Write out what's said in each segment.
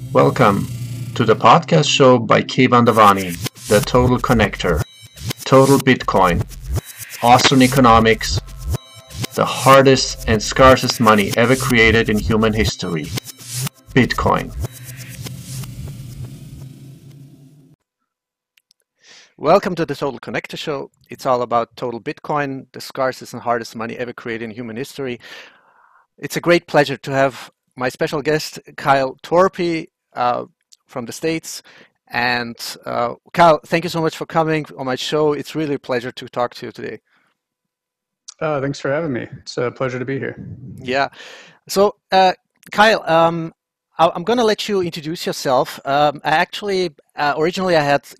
Welcome to the podcast show by Kevan Devani, The Total Connector, Total Bitcoin, Austrian economics, the hardest and scarcest money ever created in human history, Bitcoin. Welcome to the Total Connector Show. It's all about total Bitcoin, the scarcest and hardest money ever created in human history. It's a great pleasure to have my special guest, Kyle Torpey, from the States. And Kyle, thank you so much for coming on my show. It's really a pleasure to talk to you today. Thanks for having me. It's a pleasure to be here. Yeah. So, Kyle, I'm going to let you introduce yourself. Originally I had,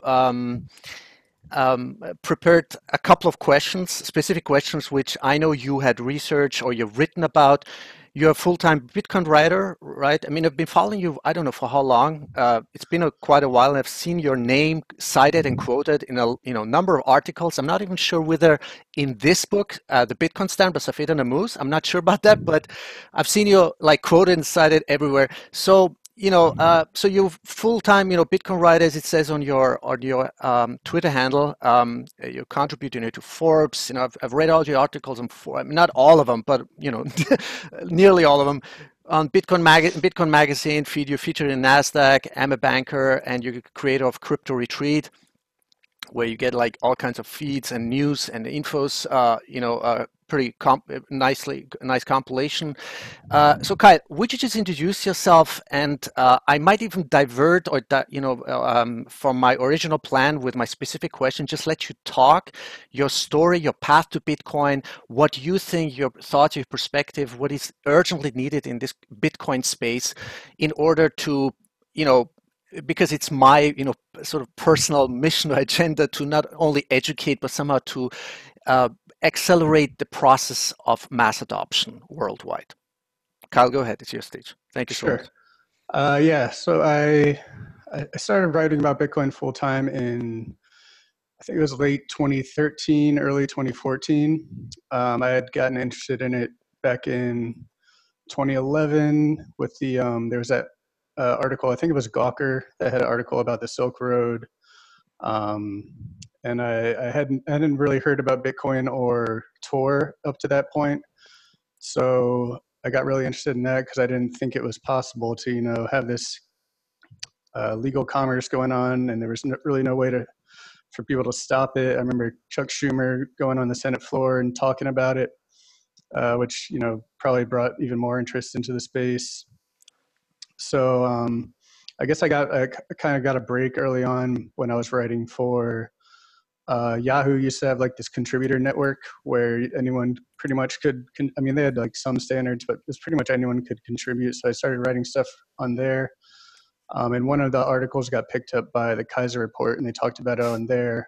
prepared a couple of questions, specific questions, which I know you had researched or you've written about. You're a full-time Bitcoin writer, right? I mean, I've been following you, I don't know for how long. It's been quite a while, and I've seen your name cited and quoted in a number of articles. I'm not even sure whether in this book, The Bitcoin Stand by Safed and Amuse. I'm not sure about that, but I've seen you like quoted and cited everywhere. So so you're full-time, Bitcoin writer, as it says on your Twitter handle. You're contributing to Forbes. I've read all your articles on Forbes, not all of them, but nearly all of them. On Bitcoin Magazine, you're featured in Nasdaq. I'm a banker, and you're creator of Crypto Retreat, where you get like all kinds of feeds and news and infos. Pretty nice compilation. So Kyle, would you just introduce yourself, and I might even divert from my original plan with my specific question, just let you talk your story, your path to Bitcoin, what you think, your thoughts, your perspective, what is urgently needed in this Bitcoin space in order to, because it's my, sort of personal mission or agenda to not only educate, but somehow to accelerate the process of mass adoption worldwide. Kyle, go ahead. It's your stage. Thank you so much. So I started writing about Bitcoin full time in, I think it was late 2013, early 2014. I had gotten interested in it back in 2011 with the there was that article. I think it was Gawker that had an article about the Silk Road. And I hadn't really heard about Bitcoin or Tor up to that point. So I got really interested in that because I didn't think it was possible to, have this legal commerce going on, and there was really no way for people to stop it. I remember Chuck Schumer going on the Senate floor and talking about it, which, probably brought even more interest into the space. So I guess I kind of got a break early on when I was writing for Yahoo. Used to have like this contributor network where anyone pretty much they had like some standards, but it was pretty much anyone could contribute. So I started writing stuff on there. And one of the articles got picked up by the Kaiser Report, and they talked about it on there.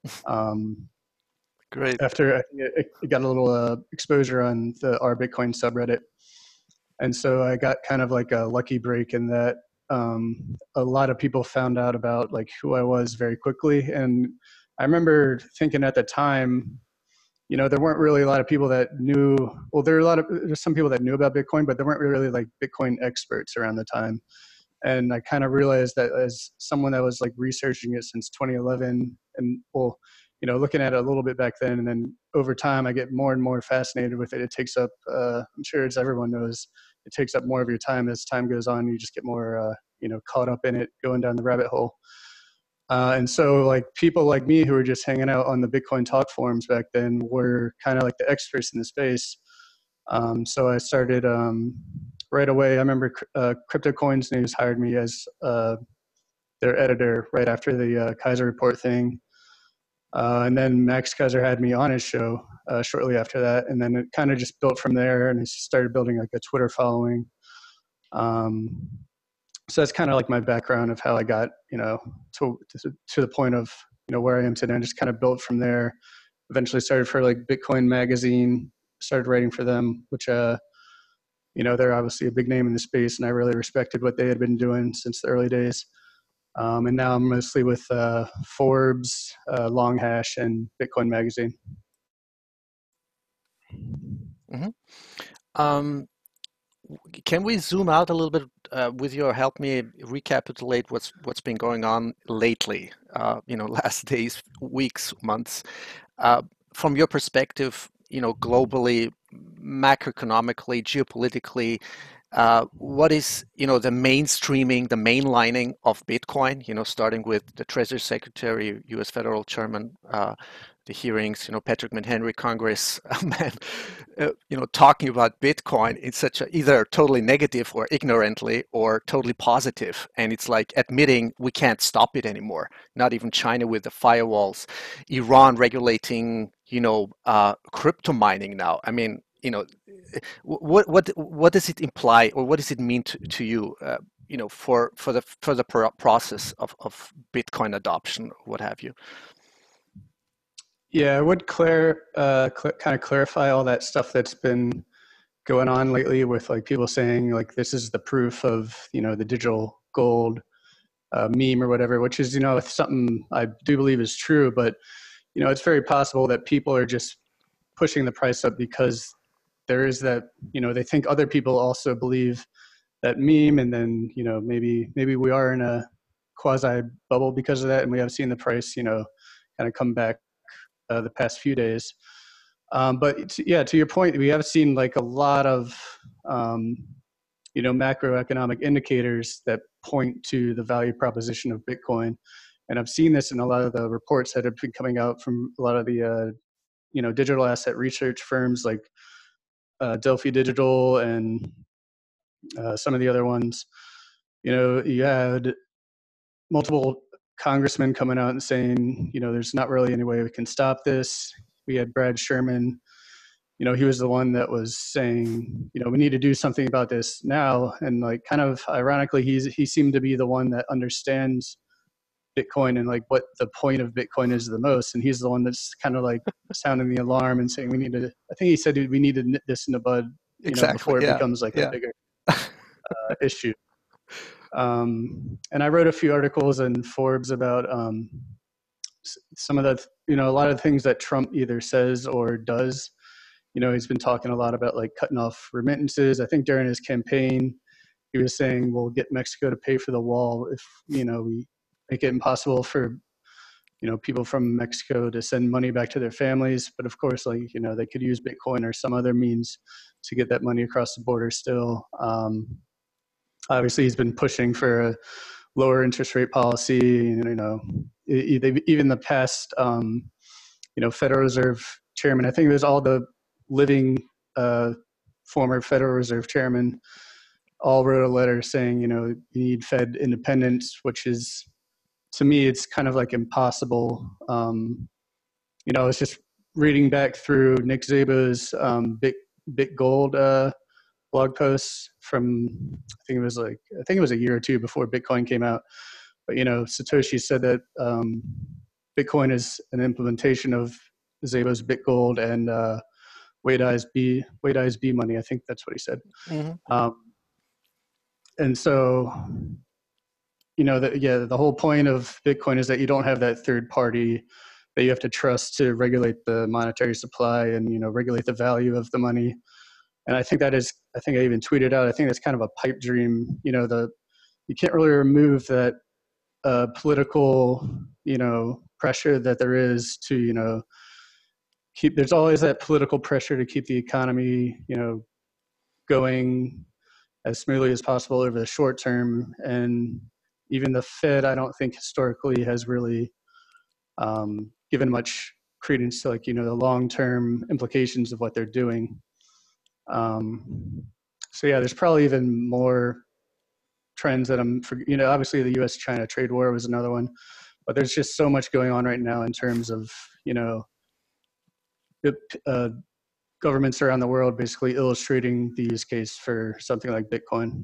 Great. After I think it got a little exposure on the R Bitcoin subreddit. And so I got kind of like a lucky break in that a lot of people found out about like who I was very quickly. And I remember thinking at the time, there weren't really a lot of people that knew, well, there's some people that knew about Bitcoin, but there weren't really like Bitcoin experts around the time. And I kind of realized that as someone that was like researching it since 2011 and looking at it a little bit back then, and then over time, I get more and more fascinated with it. It takes up, I'm sure as everyone knows, it takes up more of your time as time goes on. You just get more, caught up in it, going down the rabbit hole. And so like people like me who were just hanging out on the Bitcoin talk forums back then were kind of like the experts in the space. So I started right away. I remember CryptoCoins News hired me as their editor right after the Kaiser Report thing. And then Max Kaiser had me on his show shortly after that. And then it kind of just built from there, and it started building like a Twitter following. So that's kind of like my background of how I got, to the point of, where I am today. I just kind of built from there. Eventually started for like Bitcoin Magazine, started writing for them, which, they're obviously a big name in the space, and I really respected what they had been doing since the early days. And now I'm mostly with Forbes, Long Hash, and Bitcoin Magazine. Mm-hmm. Can we zoom out a little bit with your help me recapitulate what's been going on lately, last days, weeks, months. Uh, from your perspective, globally, macroeconomically, geopolitically, what is, the mainstreaming, the mainlining of Bitcoin, starting with the Treasury Secretary, U.S. Federal Chairman, the hearings, Patrick McHenry, Congress, man, talking about Bitcoin in such a either totally negative or ignorantly or totally positive. And it's like admitting we can't stop it anymore. Not even China with the firewalls, Iran regulating, crypto mining now. I mean, what does it imply, or what does it mean to you, for the process of Bitcoin adoption, or what have you? Yeah, I would kind of clarify all that stuff that's been going on lately with like people saying like this is the proof of the digital gold meme or whatever, which is something I do believe is true, but it's very possible that people are just pushing the price up because there is that they think other people also believe that meme, and then maybe we are in a quasi bubble because of that, and we have seen the price kind of come back the past few days. But to your point, we have seen like a lot of macroeconomic indicators that point to the value proposition of Bitcoin, and I've seen this in a lot of the reports that have been coming out from a lot of the digital asset research firms like Delphi Digital and some of the other ones. You had multiple congressmen coming out and saying, there's not really any way we can stop this. We had Brad Sherman, he was the one that was saying, we need to do something about this now. And like kind of ironically, he seemed to be the one that understands Bitcoin and like what the point of Bitcoin is the most. And he's the one that's kind of like sounding the alarm and saying I think he said we need to nip this in the bud, Exactly. before it becomes like a bigger issue. And I wrote a few articles in Forbes about some of the, a lot of things that Trump either says or does. He's been talking a lot about like cutting off remittances. I think during his campaign, he was saying we'll get Mexico to pay for the wall if, we make it impossible for, people from Mexico to send money back to their families. But of course, like, they could use Bitcoin or some other means to get that money across the border still. Obviously, he's been pushing for a lower interest rate policy. Even the past, Federal Reserve chairman, I think it was all the living former Federal Reserve chairman, all wrote a letter saying, you need Fed independence, which is, to me, it's kind of like impossible. I was just reading back through Nick Szabo's BitGold blog posts from, I think it was a year or two before Bitcoin came out. But, Satoshi said that Bitcoin is an implementation of Szabo's BitGold and Wade Eye's B money. I think that's what he said. Mm-hmm. And so, the whole point of Bitcoin is that you don't have that third party that you have to trust to regulate the monetary supply and, regulate the value of the money. And I think I even tweeted out, I think that's kind of a pipe dream. You can't really remove that political, pressure that there is to, there's always that political pressure to keep the economy, going as smoothly as possible over the short term. And even the Fed, I don't think historically has really given much credence to the long-term implications of what they're doing. So yeah, there's probably even more trends that obviously the U.S.-China trade war was another one, but there's just so much going on right now in terms of, governments around the world basically illustrating the use case for something like Bitcoin.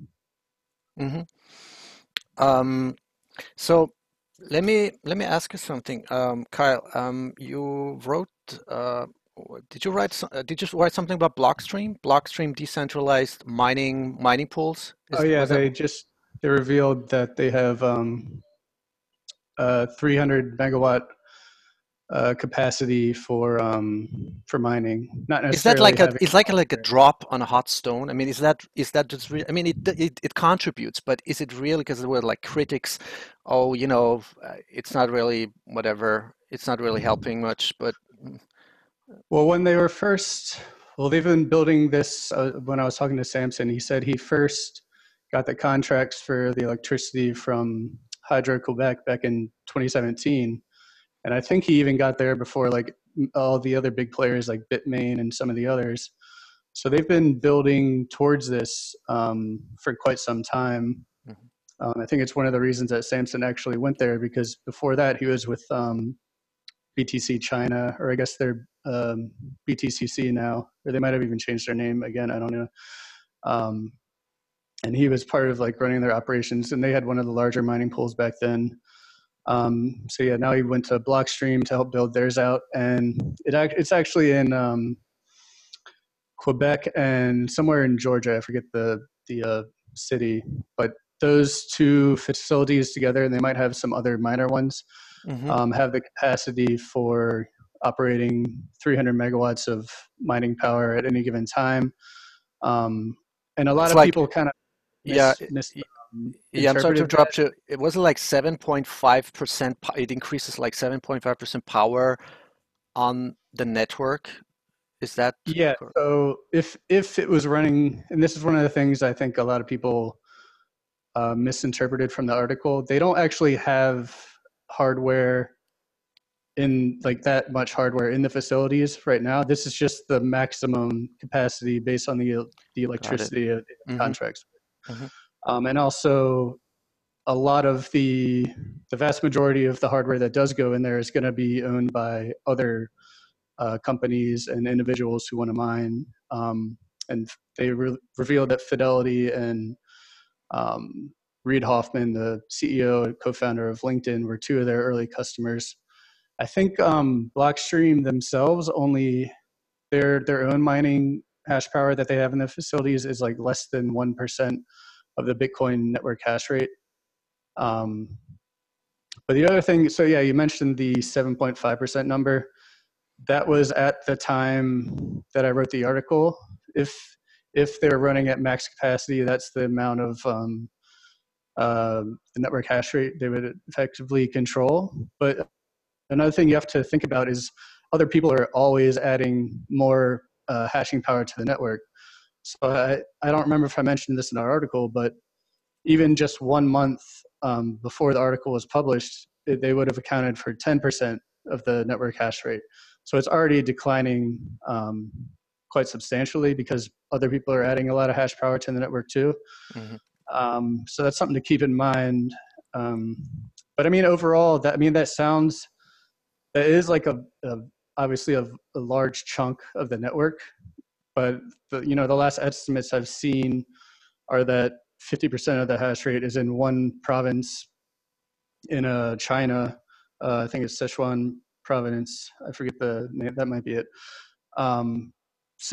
Mm-hmm. So let me ask you something, Kyle. You wrote. Did you write something about Blockstream decentralized mining pools? They revealed that they have 300 megawatt capacity for mining, not Is that necessarily like a having. is like a drop on a hot stone? I mean, is that just I mean, it contributes, but is it really? Because there were like critics, oh, it's not really whatever, it's not really helping much. But Well, when they were first, well, they've been building this. When I was talking to Samson, he said he first got the contracts for the electricity from Hydro-Quebec back in 2017. And I think he even got there before like all the other big players like Bitmain and some of the others. So they've been building towards this for quite some time. Mhm. I think it's one of the reasons that Samson actually went there, because before that he was with BTC China, or I guess they're BTCC now, or they might have even changed their name again. I don't know. Um, and he was part of like running their operations, and they had one of the larger mining pools back then. So yeah, now he went to Blockstream to help build theirs out, and it's actually in Quebec and somewhere in Georgia. I forget the city, but those two facilities together, and they might have some other minor ones, Mhm. have the capacity for operating 300 megawatts of mining power at any given time. And a lot It's of like people kind of yeah, yeah. I'm sorry to misinterpreted that. interrupt you. It was like 7.5%. It increases like 7.5% power on the network. Is that Yeah. correct? So if it was running, and this is one of the things I think a lot of people misinterpreted from the article, they don't actually have hardware in like that much hardware in the facilities right now. This is just the maximum capacity based on the Got it. electricity of the Hmm. contracts. Hmm. And also a lot of the vast majority of the hardware that does go in there is going to be owned by other companies and individuals who want to mine. And they revealed that Fidelity and Reid Hoffman, the CEO and co-founder of LinkedIn, were two of their early customers. I think Blockstream themselves only their own mining hash power that they have in the facilities is like less than 1% of the Bitcoin network hash rate. Um, but the other thing, so yeah, you mentioned the 7.5% number. That was at the time that I wrote the article. If they're running at max capacity, that's the amount of the network hash rate they would effectively control. But another thing you have to think about is other people are always adding more hashing power to the network. So I don't remember if I mentioned this in our article, but even just 1 month before the article was published, they would have accounted for 10% of the network hash rate. So it's already declining quite substantially because other people are adding a lot of hash power to the network too. Hmm. So that's something to keep in mind. Um, but I mean, overall, that sounds, that is like obviously a large chunk of the network. But the last estimates I've seen are that 50% of the hash rate is in one province in China. I think it's Sichuan province. I forget the name. That might be it. Um, so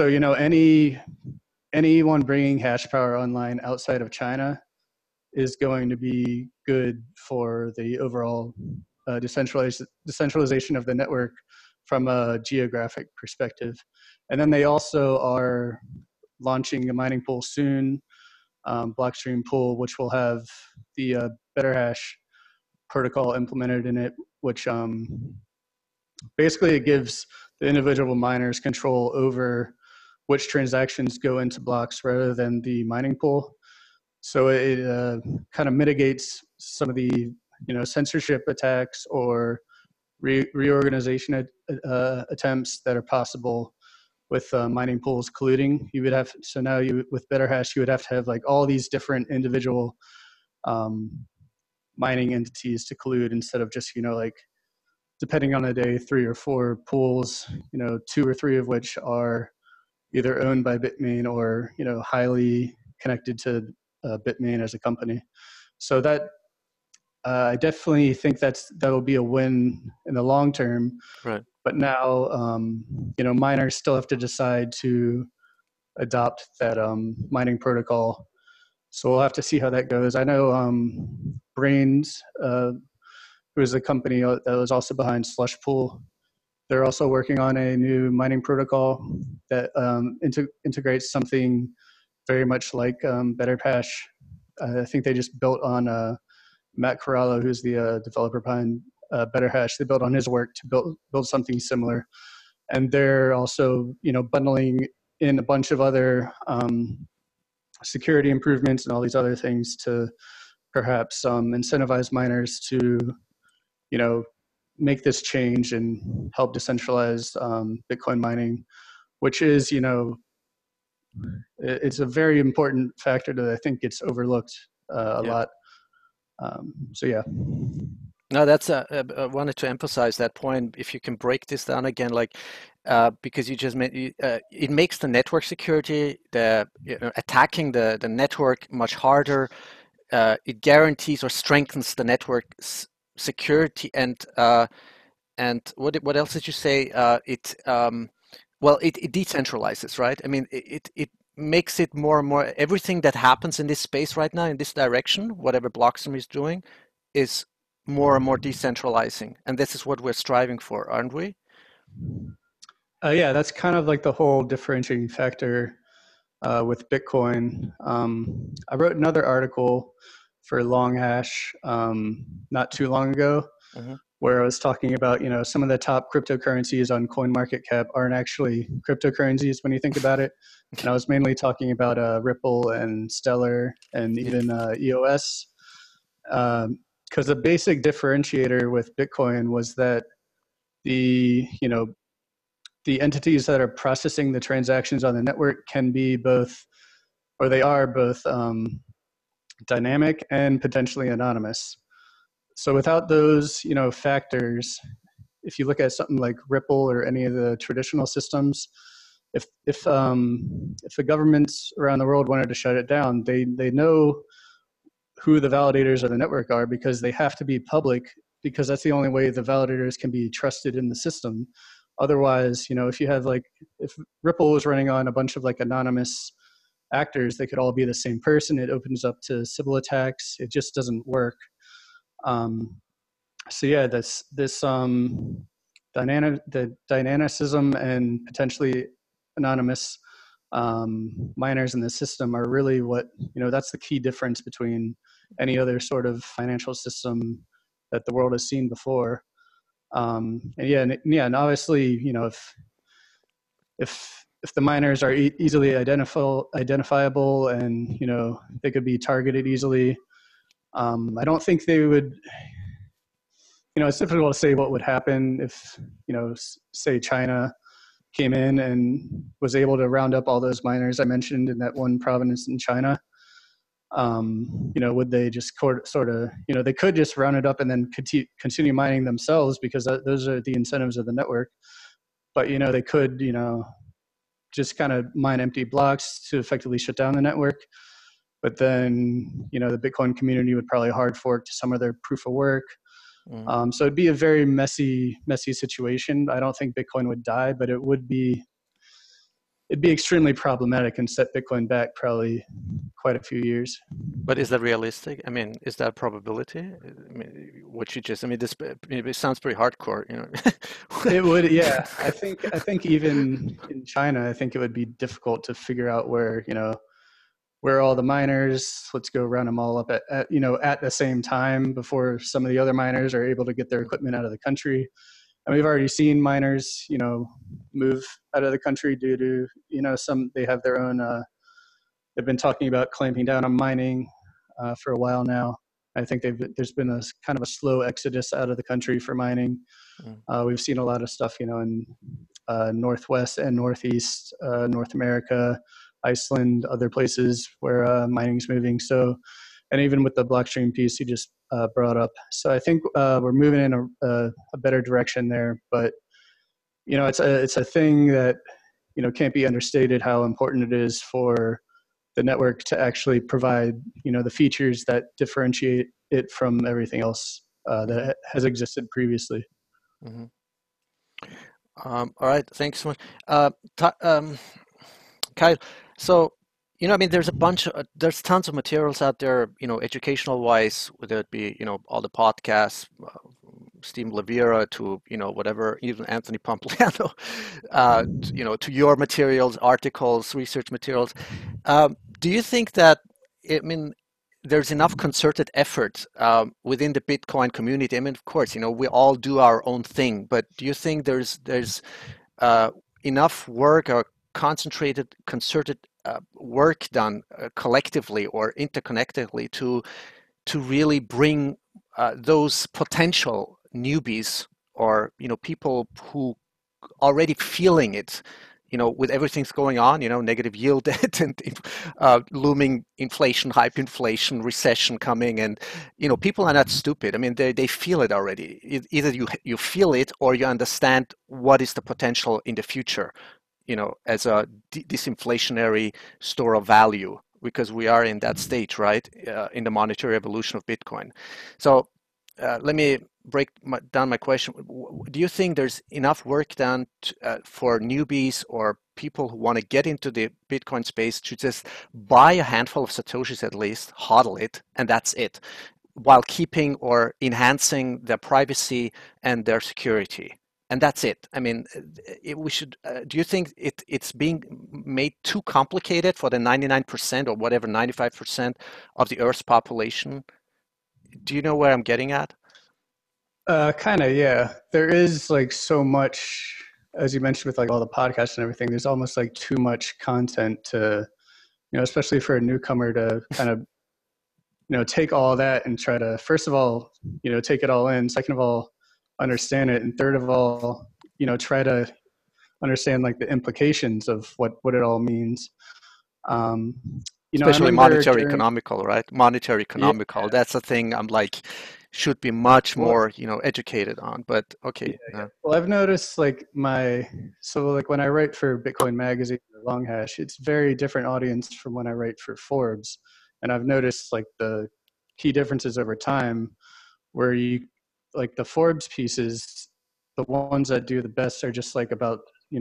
anyone bringing hash power online outside of China is going to be good for the overall decentralization of the network from a geographic perspective. And then they also are launching a mining pool soon, Blockstream Pool, which will have the BetterHash protocol implemented in it, which basically it gives the individual miners control over which transactions go into blocks rather than the mining pool. So it kind of mitigates some of the censorship attacks or reorganization attempts that are possible with mining pools colluding. You would have, so now with BetterHash you would have to have like all these different individual um, mining entities to collude instead of just like, depending on the day, 3 or 4 pools, two or three of which are either owned by Bitmain or highly connected to Bitmain as a company. So that I definitely think that will be a win in the long term. Right. But now, miners still have to decide to adopt that mining protocol. So we'll have to see how that goes. I know Brains, who is a company that was also behind Slush Pool, They're also working on a new mining protocol that integrates something very much like Betterhash. I think they just built on Matt Corallo, who's the developer behind Betterhash. They built on his work to build something similar, and they're also bundling in a bunch of other security improvements and all these other things to perhaps incentivize miners to make this change and help decentralize Bitcoin mining, which is it's a very important factor that I think gets overlooked a lot. So yeah. No, that's I wanted to emphasize that point. If you can break this down again, like because you just made it makes the network security, the attacking the network much harder. It guarantees or strengthens the network security, and what else did you say? Well, it decentralizes, right? I mean, it makes it more and more everything that happens in this space right now in this direction, whatever Blockstream is doing, is more and more decentralizing, and this is what we're striving for, aren't we? Yeah, that's kind of like the whole differentiating factor with Bitcoin. I wrote another article for Longhash not too long ago, where I was talking about some of the top cryptocurrencies on CoinMarketCap aren't actually cryptocurrencies when you think about it. And I was mainly talking about Ripple and Stellar and even EOS. Because the basic differentiator with Bitcoin was that the entities that are processing the transactions on the network can be both, or they are both dynamic and potentially anonymous. So without those factors, if you look at something like Ripple or any of the traditional systems, if the governments around the world wanted to shut it down, they know who the validators of the network are, because they have to be public, because that's the only way the validators can be trusted in the system. Otherwise, if Ripple was running on a bunch of anonymous actors, they could all be the same person. It opens up to Sybil attacks. It just doesn't work. So yeah, the dynamicism and potentially anonymous miners in the system are really what that's the key difference between any other sort of financial system that the world has seen before. And obviously, if the miners are easily identifiable and they could be targeted easily, I don't think they would. It's difficult to say what would happen if say China came in and was able to round up all those miners I mentioned in that one province in China. Would they just sort of, they could just round it up and then continue mining themselves, because those are the incentives of the network. But, they could, just kind of mine empty blocks to effectively shut down the network. But then, the Bitcoin community would probably hard fork to some of their proof of work. So it'd be a very messy situation. I don't think Bitcoin would die, but it'd be extremely problematic and set Bitcoin back probably quite a few years. But is that realistic? I mean, is that a probability? I mean, what you just, I mean, this it sounds pretty hardcore, It would, yeah. I think even in China, I think it would be difficult to figure out where are all the miners. Let's go round them all up at the same time before some of the other miners are able to get their equipment out of the country. And we've already seen miners, move out of the country due to, they have their own, they've been talking about clamping down on mining for a while now. I think there's been a kind of a slow exodus out of the country for mining. We've seen a lot of stuff, in Northwest and Northeast North America, Iceland, other places where mining's moving. So, and even with the Blockstream piece you just brought up. So I think we're moving in a better direction there. But it's a thing that can't be understated how important it is for the network to actually provide the features that differentiate it from everything else that has existed previously. All right, thanks so much, Kyle. So I mean, there's tons of materials out there, educational wise, whether it be all the podcasts, Steve Levira to, whatever, even Anthony Pompliano, to your materials, articles, research materials. Do you think that, I mean, there's enough concerted effort within the Bitcoin community? I mean, of course, we all do our own thing, but do you think there's uh, enough work or concentrated, concerted work done collectively or interconnectedly to really bring those potential newbies or people who already feeling it, with everything's going on, negative yield debt and looming inflation, hyperinflation, recession coming, and people are not stupid. I mean, they feel it already. Either you feel it or you understand what is the potential in the future, as a disinflationary store of value, because we are in that stage, right, in the monetary evolution of Bitcoin. So let me break down my question. Do you think there's enough work done for newbies or people who want to get into the Bitcoin space to just buy a handful of Satoshis at least, hodl it, and that's it, while keeping or enhancing their privacy and their security? And that's it. I mean, we should. Do you think it's being made too complicated for the 99% or whatever 95% of the Earth's population? Do you know where I'm getting at? Kind of, yeah. There is like so much, as you mentioned, with like all the podcasts and everything. There's almost like too much content to, especially for a newcomer to kind of, take all that and try to, first of all, take it all in. Second of all, understand it, and third of all, try to understand like the implications of what it all means. Um, I Especially remember monetary during, economical, right? Monetary yeah, economical. That's a thing I'm like, should be much well, more, educated on. But yeah, okay. yeah. Well, I've noticed like so like when I write for Bitcoin Magazine or Longhash, it's very different audience from when I write for Forbes. And I've noticed like the key differences over time where like the Forbes pieces, the ones that do the best are just like about,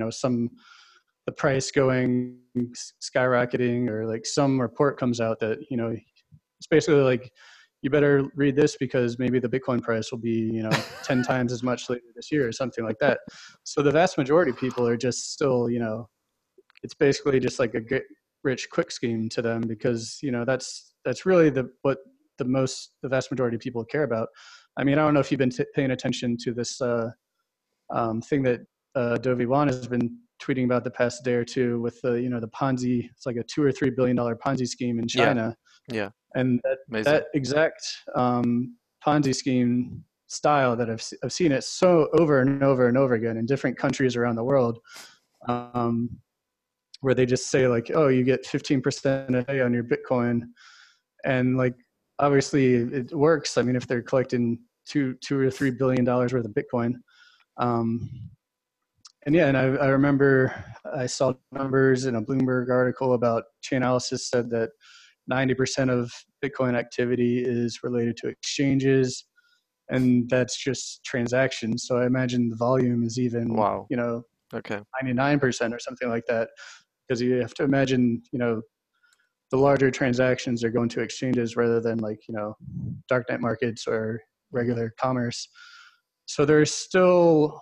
the price going skyrocketing, or like some report comes out that, it's basically like, you better read this because maybe the Bitcoin price will be, 10 times as much later this year or something like that. So the vast majority of people are just still, it's basically just like a get rich quick scheme to them, because, that's really what the vast majority of people care about. I mean, I don't know if you've been paying attention to this thing that Dovey Wan has been tweeting about the past day or two with the, the Ponzi. It's like a $2 or $3 billion Ponzi scheme in Yeah. China. Yeah. And Amazing. that exact Ponzi scheme style that I've seen it so over and over and over again in different countries around the world, um, where they just say like, oh, you get 15% a day on your Bitcoin, and like obviously it works. I mean, if they're collecting two or $3 billion worth of Bitcoin, um, and yeah, and I remember I saw numbers in a Bloomberg article about Chainalysis said that 90% of Bitcoin activity is related to exchanges, and that's just transactions. So I imagine the volume is even, Wow. Okay. 99% or something like that, because you have to imagine, the larger transactions are going to exchanges rather than like, darknet markets or regular commerce. So there's still,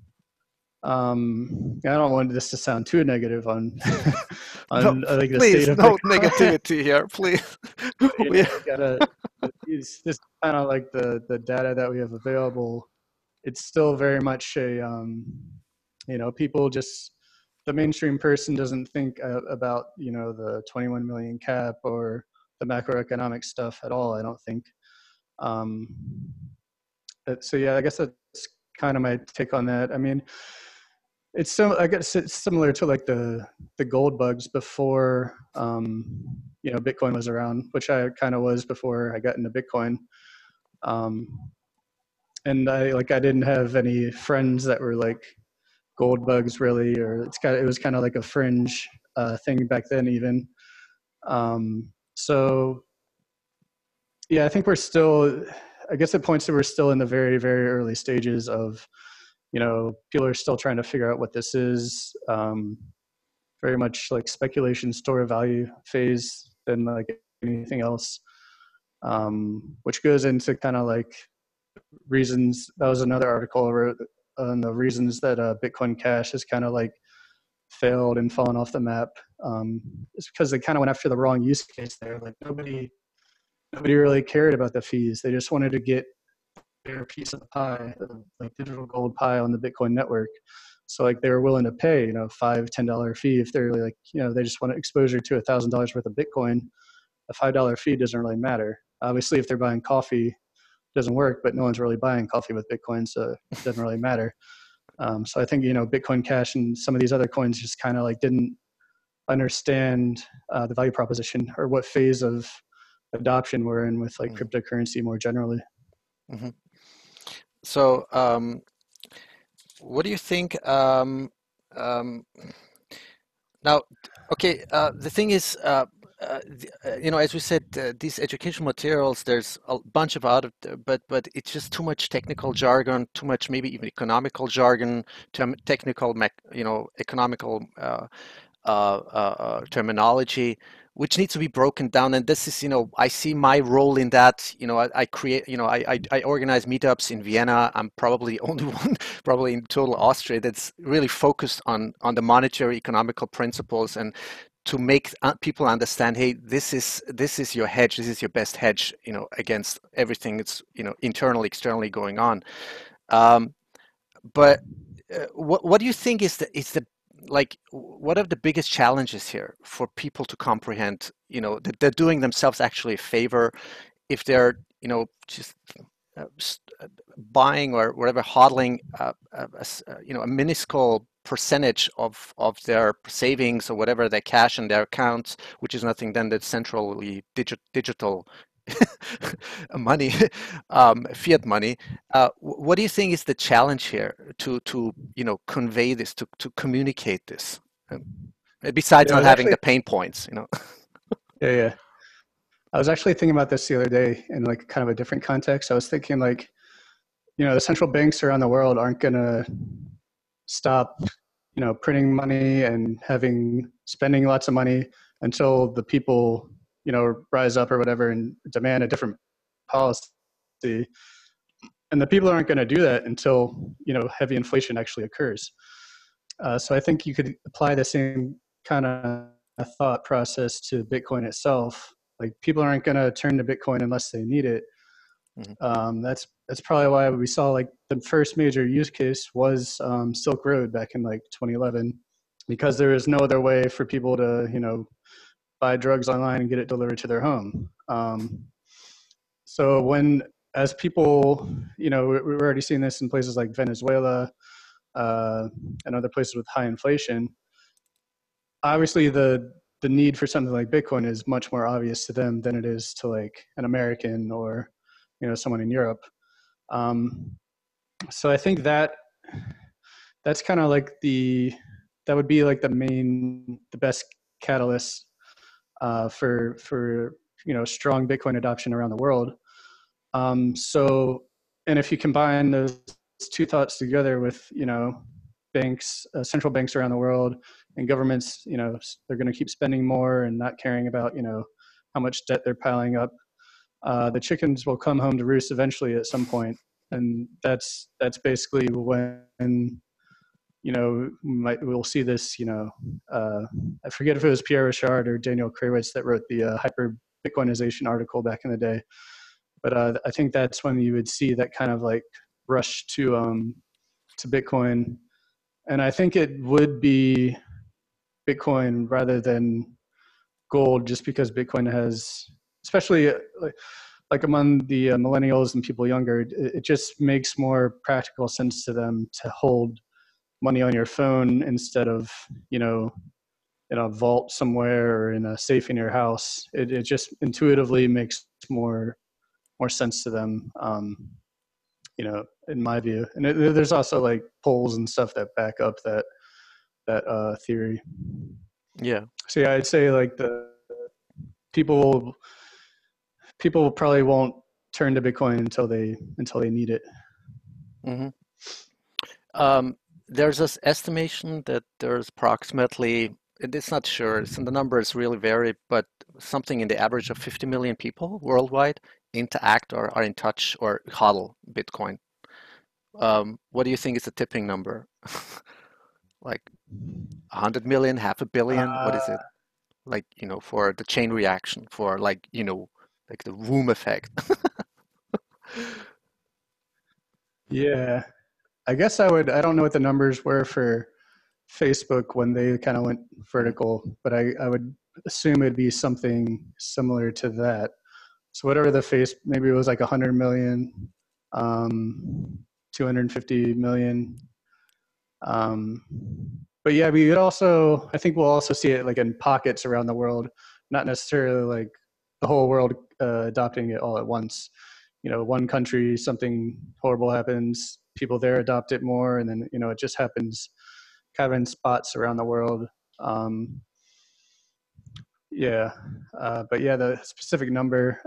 I don't want this to sound too negative on No, on like the state please, of no Bitcoin. negativity here, please. We, You gotta use this kind of like the data that we have available. It's still very much a people just, the mainstream person doesn't think about the 21 million cap or the macroeconomic stuff at all. I don't think. Um, so yeah, I guess that's kind of my take on that. I mean, I guess it's similar to like the gold bugs before Bitcoin was around, which I kind of was before I got into Bitcoin. Um, and I didn't have any friends that were like gold bugs really, or it was kind of like a fringe thing back then even. So yeah, I think we're still. I guess it points to we're still in the very very early stages of, people are still trying to figure out what this is. Very much like speculation, store of value phase than like anything else, which goes into kind of like reasons. That was another article I wrote on the reasons that Bitcoin Cash has kind of like failed and fallen off the map. It's because they kind of went after the wrong use case there. Like nobody really cared about the fees. They just wanted to get their piece of the pie, like digital gold pie on the Bitcoin network. So like they were willing to pay, $5, $10 fee if they're like, they just want exposure to $1,000 worth of Bitcoin. A $5 fee doesn't really matter. Obviously, if they're buying coffee, it doesn't work, but no one's really buying coffee with Bitcoin, so it doesn't really matter. So I think, Bitcoin Cash and some of these other coins just kind of like didn't understand the value proposition or what phase of adoption we're in with like cryptocurrency more generally. Mm-hmm. So, what do you think? Now, okay, the thing is, as we said, these educational materials, there's a bunch of but it's just too much technical jargon, too much maybe even economical jargon, technical, economical terminology, which needs to be broken down. And this is, I see my role in that. I create, I organize meetups in Vienna. I'm probably the only one, probably in total Austria, that's really focused on the monetary economical principles and to make people understand, hey, this is your hedge, this is your best hedge, against everything that's, internally, externally going on. But what do you think is the like, what are the biggest challenges here for people to comprehend, that they're doing themselves actually a favor if they're, just buying or whatever, hodling, a minuscule percentage of their savings or whatever, their cash in their accounts, which is nothing than the centrally digital money, fiat money. What do you think is the challenge here to convey this, to communicate this, besides not having the pain points? Yeah. I was actually thinking about this the other day in like kind of a different context. I was thinking like, the central banks around the world aren't going to stop, printing money and spending lots of money until the people, rise up or whatever and demand a different policy. And the people aren't going to do that until, heavy inflation actually occurs. So I think you could apply the same kind of thought process to Bitcoin itself. Like people aren't going to turn to Bitcoin unless they need it. Mm-hmm. That's probably why we saw like the first major use case was Silk Road back in like 2011, because there is no other way for people to, buy drugs online and get it delivered to their home. So as people, we're already seeing this in places like Venezuela and other places with high inflation. Obviously, the need for something like Bitcoin is much more obvious to them than it is to like an American or, someone in Europe. So I think that's kind of like that would be like the best catalyst for strong Bitcoin adoption around the world. And if you combine those two thoughts together with, banks, central banks around the world and governments, they're going to keep spending more and not caring about, how much debt they're piling up. The chickens will come home to roost eventually at some point. And that's basically when, we'll see this, I forget if it was Pierre Rochard or Daniel Krawitz that wrote the hyper Bitcoinization article back in the day. But I think that's when you would see that kind of like rush to Bitcoin. And I think it would be Bitcoin rather than gold, just because Bitcoin has, especially like among the millennials and people younger, it just makes more practical sense to them to hold money on your phone instead of, in a vault somewhere or in a safe in your house. It just intuitively makes more sense to them, in my view. And there's also like polls and stuff that back up that theory. Yeah. So yeah, I'd say like the people probably won't turn to Bitcoin until they need it. Mm-hmm. There's this estimation that there's approximately, it's not sure, so the numbers really vary, but something in the average of 50 million people worldwide interact or are in touch or hodl Bitcoin. What do you think is the tipping number? Like 100 million, half a billion? What is Uh, it? Like, for the chain reaction, for like, like the room effect. yeah, I guess I would. I don't know what the numbers were for Facebook when they kind of went Mm. vertical, but I would assume it'd be something similar to that. So whatever the face, maybe it was like 100 million, 250 million. Um, but yeah, we would also, I think we'll also see it like in pockets around the world, not necessarily like the whole world adopting it all at once. One country, something horrible happens, people there adopt it more, and then, it just happens kind of in spots around the world. Um, yeah. But yeah, the specific number,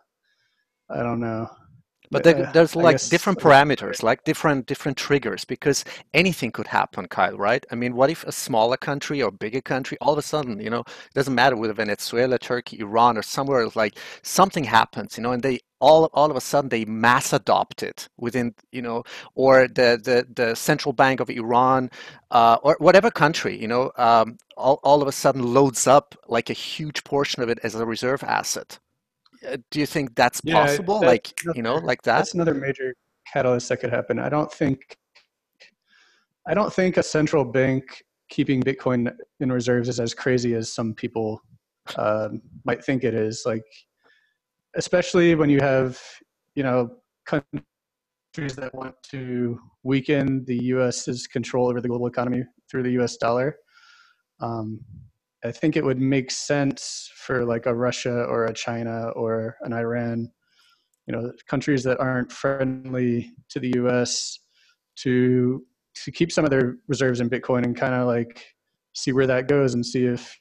I don't know. But there's I like guess different parameters, like different triggers, because anything could happen, Kyle, right? I mean, what if a smaller country or bigger country, all of a sudden, it doesn't matter whether Venezuela, Turkey, Iran, or somewhere else, like something happens, and they all of a sudden they mass adopt it within, or the central bank of Iran, or whatever country, all of a sudden loads up like a huge portion of it as a reserve asset. Do you think that's Yeah, possible? that's Like, another like that? that's another major catalyst that could happen. I don't think a central bank keeping Bitcoin in reserves is as crazy as some people might think it is. Like, especially when you have, you know, countries that want to weaken the U.S.'s control over the global economy through the U.S. dollar. Um, I think it would make sense for like a Russia or a China or an Iran, countries that aren't friendly to the U.S. to keep some of their reserves in Bitcoin and kind of like see where that goes and see if,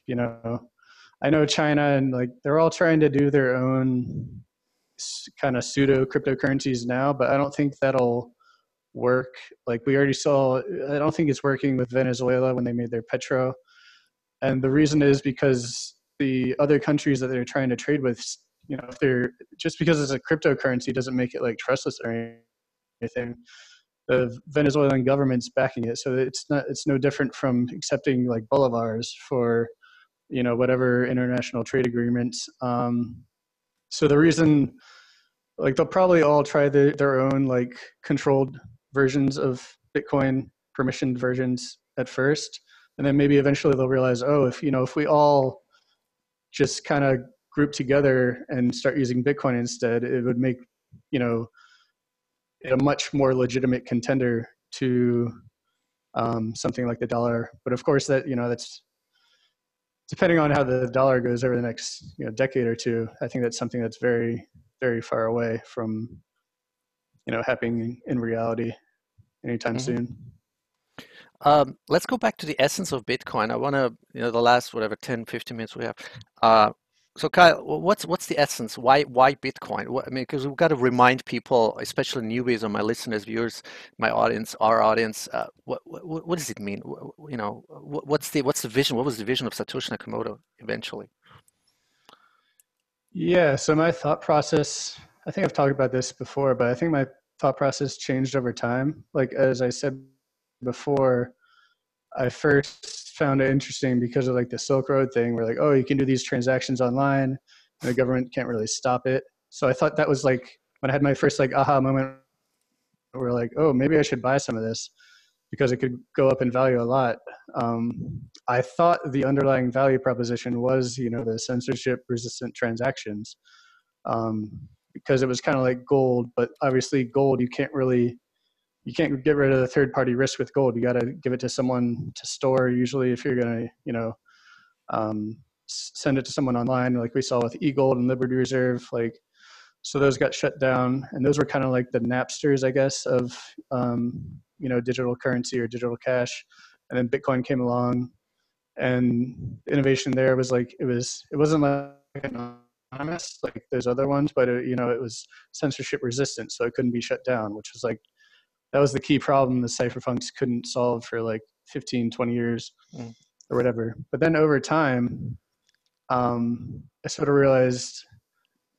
I know China and like they're all trying to do their own kind of pseudo cryptocurrencies now, but I don't think that'll work. Like we already saw, I don't think it's working with Venezuela when they made their petro, and the reason is because the other countries that they're trying to trade with, if they're just because it's a cryptocurrency doesn't make it like trustless or anything. The Venezuelan government's backing it, so it's no different from accepting like bolivars for whatever international trade agreements. So the reason, like, they'll probably all try their own like controlled versions of Bitcoin, permissioned versions at first, and then maybe eventually they'll realize, oh, if we all just kind of group together and start using Bitcoin instead, it would make you know it a much more legitimate contender to something like the dollar. But of course, that's depending on how the dollar goes over the next decade or two. I think that's something that's very very far away from happening in reality anytime Hmm. soon. Let's go back to the essence of Bitcoin. I want to, the last, whatever, 10, 15 minutes we have. Uh, so Kyle, what's the essence? Why Bitcoin? I mean, because we've got to remind people, especially newbies or my listeners, viewers, my audience, our audience, what does it mean? What's the vision? What was the vision of Satoshi Nakamoto eventually? Yeah, so my thought process, I think I've talked about this before, but I think my thought process changed over time. Like as I said before, I first found it interesting because of like the Silk Road thing where like, oh, you can do these transactions online and the government can't really stop it. So I thought that was like when I had my first like aha moment where like, oh, maybe I should buy some of this because it could go up in value a lot. I thought the underlying value proposition was, the censorship resistant transactions, because it was kind of like gold, but obviously gold, you can't get rid of the third party risk with gold. You got to give it to someone to store. Usually if you're going to, send it to someone online, like we saw with eGold and Liberty Reserve, like, so those got shut down, and those were kind of like the Napsters, I guess, of digital currency or digital cash. And then Bitcoin came along, and the innovation there was like it wasn't like anonymous like those other ones, but it was censorship resistant, so it couldn't be shut down, which was like that was the key problem the cypherpunks couldn't solve for like 15, 20 years Mm. or whatever. But then over time, I sort of realized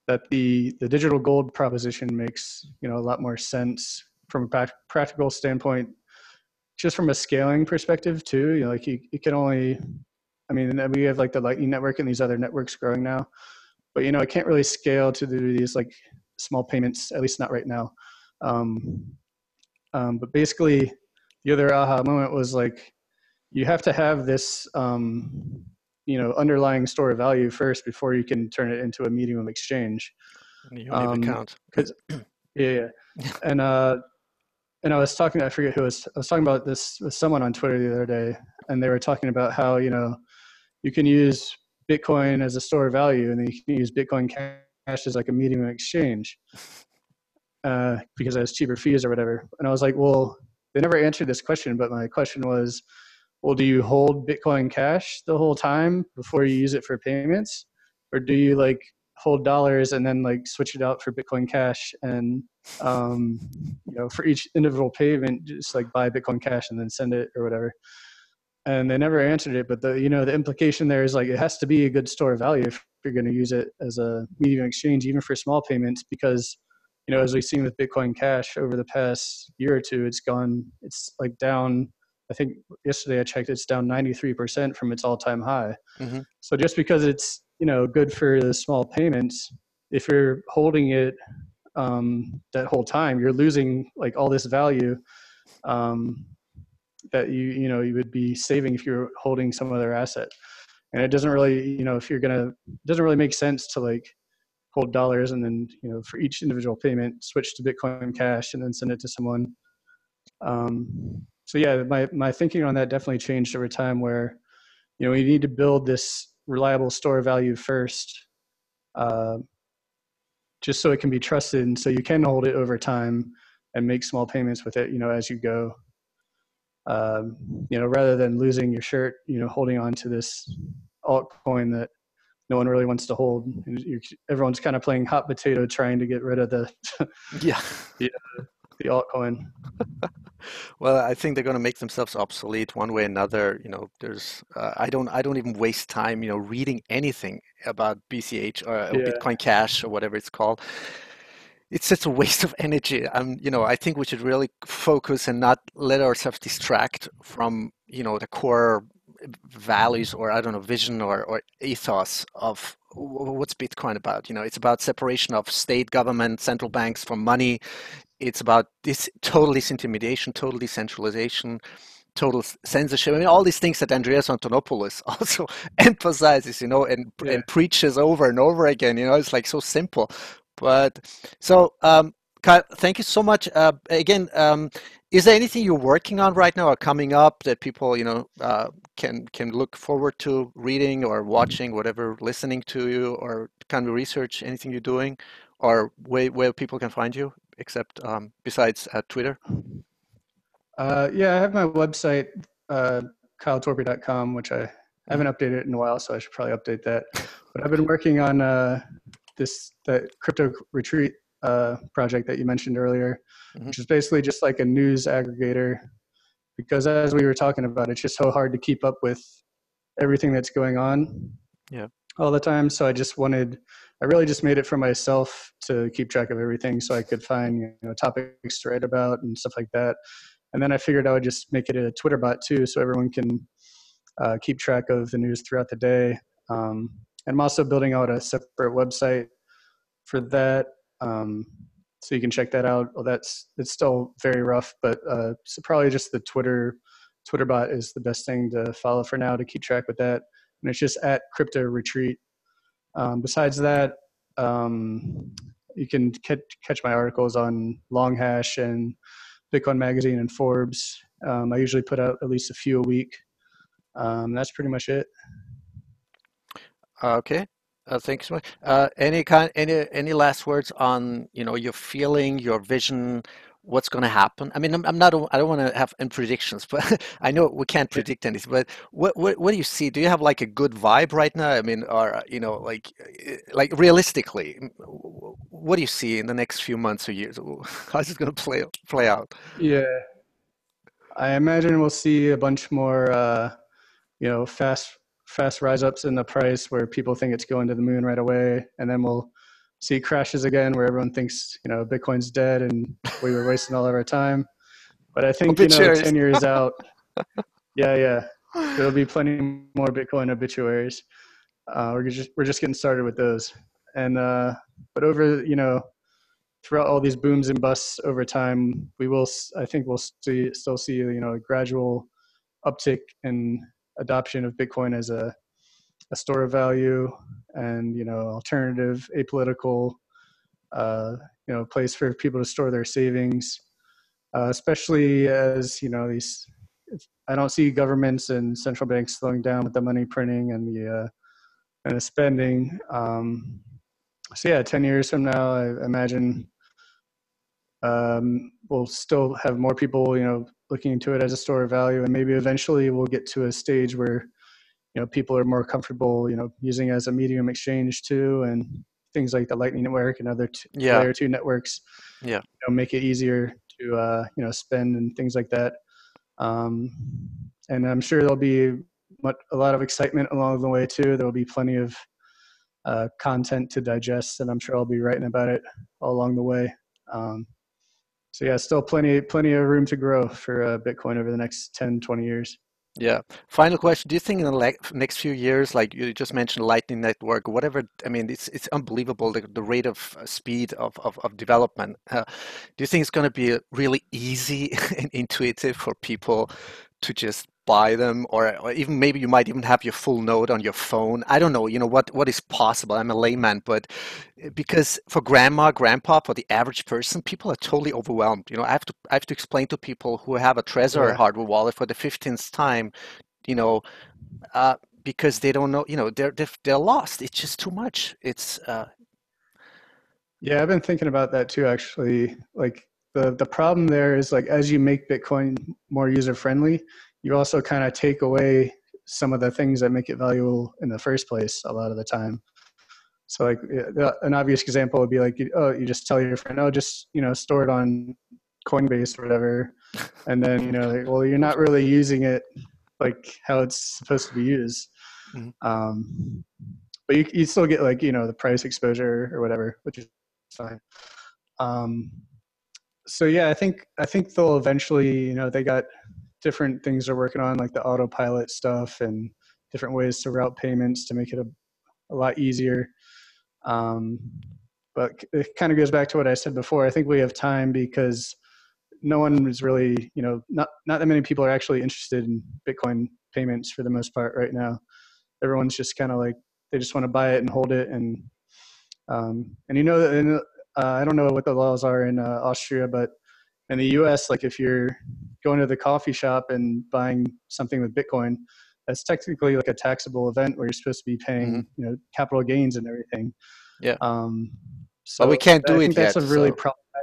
that the digital gold proposition makes, you know, a lot more sense from a practical standpoint, just from a scaling perspective too. You know, like you can only, I mean, we have like the Lightning Network and these other networks growing now, but you know, it can't really scale to do these like small payments, at least not right now. Um, but basically, the other aha moment was like, you have to have this, you know, underlying store of value first before you can turn it into a medium of exchange. Unit account. Because yeah, and I was talking, I forget who I was talking about this with someone on Twitter the other day, and they were talking about how, you know, you can use Bitcoin as a store of value, and then you can use Bitcoin Cash as like a medium of exchange because it has cheaper fees or whatever. And I was like, well, they never answered this question, but my question was, well, do you hold Bitcoin Cash the whole time before you use it for payments, or do you like hold dollars and then like switch it out for Bitcoin Cash and you know, for each individual payment, just like buy Bitcoin Cash and then send it or whatever? And they never answered it. But the, you know, the implication there is like it has to be a good store of value if you're going to use it as a medium of exchange, even for small payments, because you know, as we've seen with Bitcoin Cash over the past year or two, it's like down. I think yesterday I checked, it's down 93% from its all-time high. Mm-hmm. So just because it's, you know, good for the small payments, if you're holding it that whole time, you're losing like all this value that you know you would be saving if you're holding some other asset. And it doesn't really, you know, it doesn't really make sense to like hold dollars and then, you know, for each individual payment switch to Bitcoin Cash and then send it to someone. So yeah, my thinking on that definitely changed over time, where, you know, you need to build this reliable store of value first, just so it can be trusted, and so you can hold it over time and make small payments with it, you know, as you go. You know, rather than losing your shirt, you know, holding on to this altcoin that no one really wants to hold. Everyone's kind of playing hot potato, trying to get rid of the Yeah. the altcoin. Well, I think they're going to make themselves obsolete one way or another. You know, there's I don't even waste time, you know, reading anything about BCH or Yeah. Bitcoin Cash or whatever it's called. It's such a waste of energy. You know, I think we should really focus and not let ourselves distract from, you know, the core values, or I don't know, vision or ethos of what's Bitcoin about. You know, it's about separation of state, government, central banks from money. It's about this total disintermediation, total decentralization, total censorship. I mean, all these things that Andreas Antonopoulos also emphasizes, you know, and preaches over and over again. You know, it's like so simple. But so, Kyle, thank you so much. Again, is there anything you're working on right now or coming up that people, you know, can look forward to reading or watching, whatever, listening to you, or kind of research, anything you're doing, or where people can find you, except besides Twitter? Yeah, I have my website, kyletorpey.com, which I haven't updated in a while, so I should probably update that. But I've been working on that crypto retreat project that you mentioned earlier, which is basically just like a news aggregator, because as we were talking about, it's just so hard to keep up with everything that's going on all the time. So I really just made it for myself to keep track of everything, so I could find, you know, topics to write about and stuff like that. And then I figured I would just make it a Twitter bot too, so everyone can keep track of the news throughout the day. And I'm also building out a separate website for that, so you can check that out. Well, it's still very rough, but so probably just the Twitter bot is the best thing to follow for now to keep track with that. And it's just at Crypto Retreat. Besides that, you can catch my articles on Longhash and Bitcoin Magazine and Forbes. I usually put out at least a few a week. That's pretty much it. Okay. Thanks so much. Any last words on, you know, your feeling, your vision, what's going to happen? I mean, I don't want to have any predictions, but I know we can't predict anything. But what do you see? Do you have like a good vibe right now? I mean, or, you know, like realistically, what do you see in the next few months or years? How's it going to play out? Yeah, I imagine we'll see a bunch more, you know, fast rise ups in the price where people think it's going to the moon right away, and then we'll see crashes again where everyone thinks, Bitcoin's dead and we were wasting all of our time. But I think, Obituaries. 10 years out, yeah, there'll be plenty more Bitcoin obituaries. We're just getting started with those. And but over, throughout all these booms and busts over time, I think we'll still see, a gradual uptick in adoption of Bitcoin as a store of value and, alternative, apolitical, place for people to store their savings, especially as, I don't see governments and central banks slowing down with the money printing and the spending. So yeah, 10 years from now, I imagine we'll still have more people, looking into it as a store of value, and maybe eventually we'll get to a stage where, people are more comfortable, using it as a medium exchange too, and things like the Lightning Network and other Yeah, layer 2 networks, yeah, make it easier to, spend and things like that. And I'm sure there'll be a lot of excitement along the way too. There'll be plenty of content to digest, and I'm sure I'll be writing about it all along the way. So yeah, still plenty of room to grow for Bitcoin over the next 10, 20 years. yeah. Final question. Do you think in the next few years, like you just mentioned, Lightning Network, whatever, I mean, it's unbelievable the rate of speed of development. Do you think it's going to be really easy and intuitive for people to just buy them, or even maybe you might even have your full node on your phone? I don't know, what is possible. I'm a layman, but because for grandma, grandpa, for the average person, people are totally overwhelmed. I have to explain to people who have a Trezor Yeah. hardware wallet for the 15th time, you know, uh, because they don't know, they're lost. It's just too much. Yeah, I've been thinking about that too, actually. Like the problem there is, like, as you make Bitcoin more user friendly, you also kind of take away some of the things that make it valuable in the first place a lot of the time. So like an obvious example would be like, you just tell your friend, oh, just, store it on Coinbase or whatever. And then, like, well, you're not really using it like how it's supposed to be used. Mhm. But you still get, like, the price exposure or whatever, which is fine. Um, so yeah, I think they'll eventually, they got different things they're working on, like the autopilot stuff and different ways to route payments to make it a lot easier. Um, but it kind of goes back to what I said before. I think we have time because no one is really, not that many people are actually interested in Bitcoin payments for the most part right now. Everyone's just kind of like, they just want to buy it and hold it. And I don't know what the laws are in Austria, but in the US, like if you're going to the coffee shop and buying something with Bitcoin, that's technically like a taxable event where you're supposed to be Mhm. paying, capital gains and everything. Yeah, Um, but we so can't I do think it that's yet. a really So,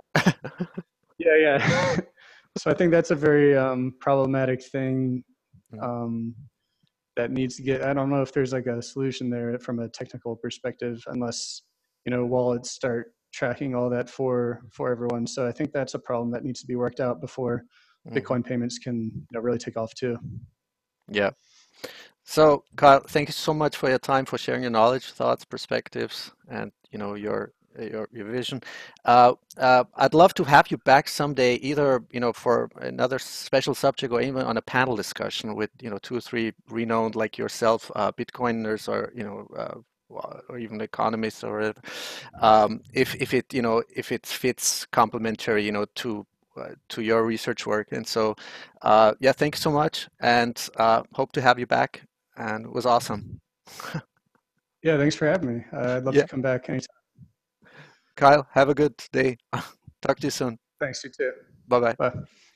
yeah. So I think that's a very problematic thing Mhm. um, that needs to get. I don't know if there's like a solution there from a technical perspective, unless wallets start tracking all that for everyone. So I think that's a problem that needs to be worked out before Mhm. Bitcoin payments can really take off too. Yeah. So, Kyle, thank you so much for your time, for sharing your knowledge, thoughts, perspectives, and your vision. I'd love to have you back someday, either for another special subject or even on a panel discussion with 2 or 3 renowned like yourself, Bitcoiners, or even economists, or whatever. If it fits complementary to your research work. And so yeah, thank you so much, and hope to have you back. And it was awesome. Yeah, thanks for having me. I'd love to Yeah, come back anytime. Kyle, have a good day. Talk to you soon. Thanks, you too. Bye bye. Bye.